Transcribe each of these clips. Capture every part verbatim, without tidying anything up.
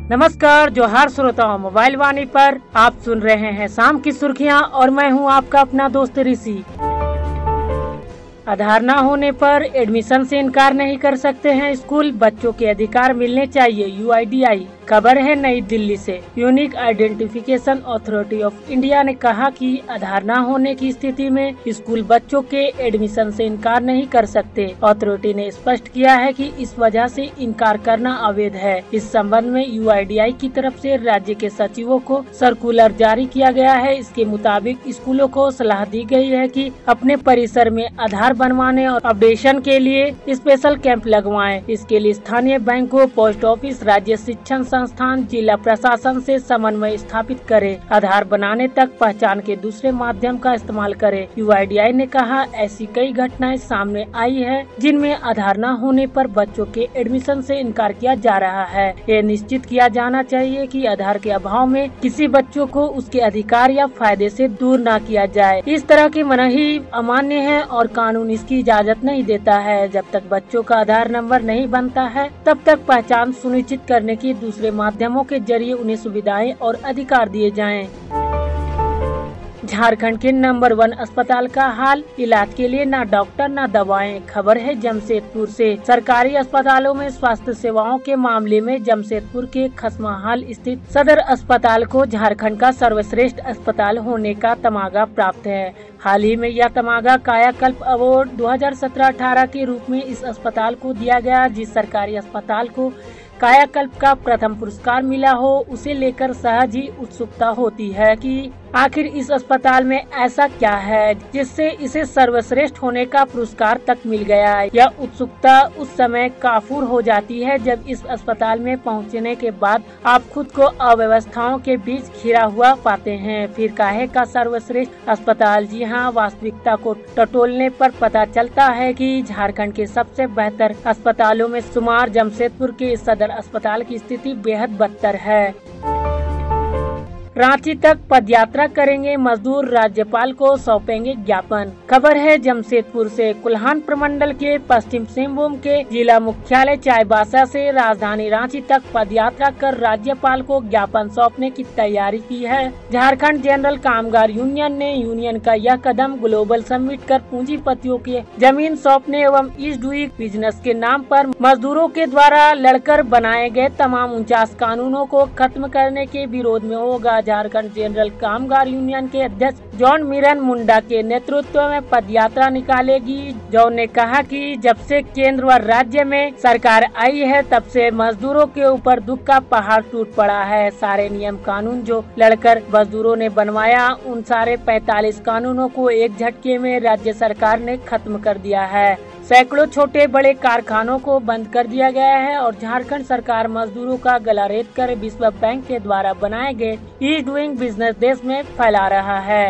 नमस्कार, जोहार श्रोताओं। मोबाइल वाणी पर आप सुन रहे हैं शाम की सुर्खियां और मैं हूं आपका अपना दोस्त ऋषि। आधार न होने पर एडमिशन से इनकार नहीं कर सकते हैं स्कूल, बच्चों के अधिकार मिलने चाहिए। यू आई डी आई खबर है नई दिल्ली से। Unique identification authority of India ने कहा कि आधार न होने की स्थिति में स्कूल बच्चों के एडमिशन से इनकार नहीं कर सकते। अथॉरिटी ने स्पष्ट किया है कि इस वजह से इनकार करना अवैध है। इस संबंध में यू आई डी आई की तरफ से राज्य के सचिवों को सर्कुलर जारी किया गया है। इसके मुताबिक स्कूलों को सलाह दी गई है कि अपने परिसर में आधार बनवाने और अपडेशन के लिए स्पेशल कैंप लगवाएं। इसके लिए स्थानीय बैंकों, पोस्ट ऑफिस, राज्य शिक्षण संस्थान, जिला प्रशासन से समन्वय स्थापित करें। आधार बनाने तक पहचान के दूसरे माध्यम का इस्तेमाल करें। यू आई डी आई ने कहा, ऐसी कई घटनाएं सामने आई है जिनमें आधार न होने पर बच्चों के एडमिशन से इनकार किया जा रहा है। ये निश्चित किया जाना चाहिए कि आधार के अभाव में किसी बच्चों को उसके अधिकार या फायदे से दूर न किया जाए। इस तरह की मनाही अमान्य है और कानून इसकी इजाजत नहीं देता है। जब तक बच्चों का आधार नंबर नहीं बनता है तब तक पहचान सुनिश्चित करने की दूसरे माध्यमों के जरिए उन्हें सुविधाएं और अधिकार दिए जाएं। झारखंड के नंबर वन अस्पताल का हाल, इलाज के लिए ना डॉक्टर ना दवाएं। खबर है जमशेदपुर से। सरकारी अस्पतालों में स्वास्थ्य सेवाओं के मामले में जमशेदपुर के खसमाहाल स्थित सदर अस्पताल को झारखंड का सर्वश्रेष्ठ अस्पताल होने का तमगा प्राप्त है। हाल ही में यह तमगा कायाकल्प अवार्ड दो हज़ार सत्रह अठारह के रूप में इस अस्पताल को दिया गया। जिस सरकारी अस्पताल को कायाकल्प का प्रथम पुरस्कार मिला हो, उसे लेकर सहज ही उत्सुकता होती है कि आखिर इस अस्पताल में ऐसा क्या है जिससे इसे सर्वश्रेष्ठ होने का पुरस्कार तक मिल गया। यह उत्सुकता उस समय काफूर हो जाती है जब इस अस्पताल में पहुंचने के बाद आप खुद को अव्यवस्थाओं के बीच घिरा हुआ पाते हैं। फिर काहे का सर्वश्रेष्ठ अस्पताल? जी हाँ, वास्तविकता को टटोलने पर पता चलता है कि झारखंड के सबसे बेहतर अस्पतालों में शुमार जमशेदपुर के सदर अस्पताल की स्थिति बेहद बदतर है। रांची तक पदयात्रा करेंगे मजदूर, राज्यपाल को सौंपेंगे ज्ञापन। खबर है जमशेदपुर से। कुल्हान प्रमंडल के पश्चिम सिंहभूम के जिला मुख्यालय चाईबासा से राजधानी रांची तक पदयात्रा कर राज्यपाल को ज्ञापन सौंपने की तैयारी की है। झारखंड जनरल कामगार यूनियन ने यूनियन का यह कदम ग्लोबल समिट कर पूंजीपतियों के जमीन सौंपने एवं ईज डूइंग बिजनेस के नाम पर मजदूरों के द्वारा लड़कर बनाए गए तमाम उनचास कानूनों को खत्म करने के विरोध में होगा। झारखंड जनरल कामगार यूनियन के अध्यक्ष जॉन मिरन मुंडा के नेतृत्व में पदयात्रा निकालेगी। जॉन ने कहा कि जब से केंद्र व राज्य में सरकार आई है तब से मजदूरों के ऊपर दुख का पहाड़ टूट पड़ा है। सारे नियम कानून जो लड़कर मजदूरों ने बनवाया, उन सारे पैंतालीस कानूनों को एक झटके में राज्य सरकार ने खत्म कर दिया है। सैकड़ों छोटे बड़े कारखानों को बंद कर दिया गया है और झारखंड सरकार मजदूरों का गला रेत कर विश्व बैंक के द्वारा बनाए गए ईज डूइंग बिजनेस देश में फैला रहा है।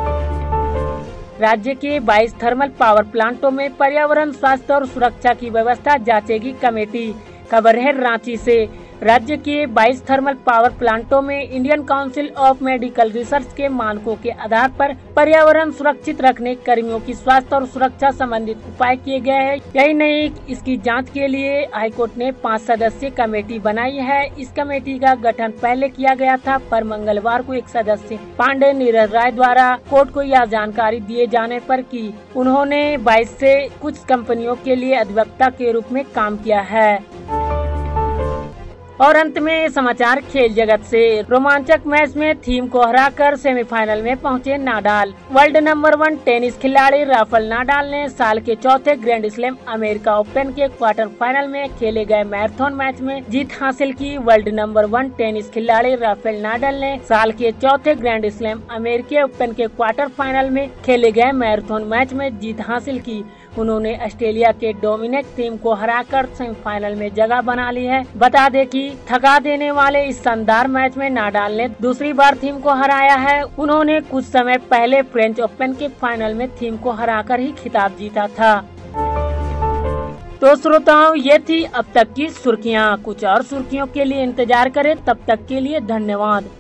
राज्य के बाईस थर्मल पावर प्लांटों में पर्यावरण, स्वास्थ्य और सुरक्षा की व्यवस्था जांचेगी कमेटी। खबर है रांची से। राज्य के बाईस थर्मल पावर प्लांटों में Indian council of medical research के मानकों के आधार पर पर्यावरण सुरक्षित रखने, कर्मियों की स्वास्थ्य और सुरक्षा संबंधित उपाय किए गए हैं। यही नहीं, इसकी जांच के लिए हाईकोर्ट ने पाँच सदस्यीय कमेटी बनाई है। इस कमेटी का गठन पहले किया गया था, पर मंगलवार को एक सदस्य पांडे नीरज राय द्वारा कोर्ट को यह जानकारी दिए जाने पर की उन्होंने बाईस से कुछ कंपनियों के लिए अधिवक्ता के रूप में काम किया है। और अंत में समाचार खेल जगत से। रोमांचक मैच में थीम को हराकर सेमीफाइनल में पहुंचे Nadal. World number one tennis खिलाड़ी राफेल नाडाल ने साल के चौथे ग्रैंड स्लैम अमेरिका ओपन के क्वार्टर फाइनल में खेले गए मैराथन मैच में जीत हासिल की। वर्ल्ड नंबर वन टेनिस खिलाड़ी राफेल नाडाल ने साल के चौथे ग्रैंड स्लैम अमेरिकी ओपन के क्वार्टर फाइनल में खेले गए मैराथन मैच में जीत हासिल की। उन्होंने ऑस्ट्रेलिया के डोमिनिक थीम को हराकर सेमीफाइनल में जगह बना ली है। बता दें कि थका देने वाले इस शानदार मैच में नाडाल ने दूसरी बार थीम को हराया है। उन्होंने कुछ समय पहले फ्रेंच ओपन के फाइनल में थीम को हराकर ही खिताब जीता था। तो श्रोताओं, ये थी अब तक की सुर्खियाँ। कुछ और सुर्खियों के लिए इंतजार करें। तब तक के लिए धन्यवाद।